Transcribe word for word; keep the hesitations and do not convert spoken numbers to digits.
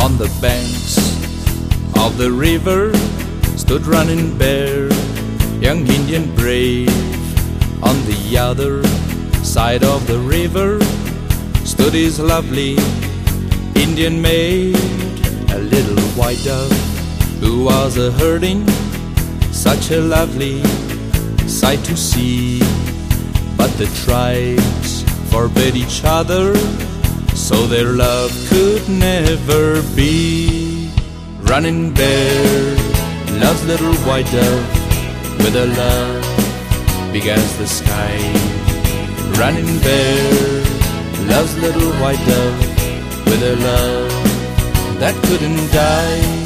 On the banks of the river stood Running Bear, young Indian brave. On the other side of the river stood his lovely Indian maid, a little white dove who was a herding, such a lovely sight to see. But the tribes forbade each other, so their love could never be. Running Bear loves little white dove with a love big as the sky. Running Bear loves little white dove with a love that couldn't die.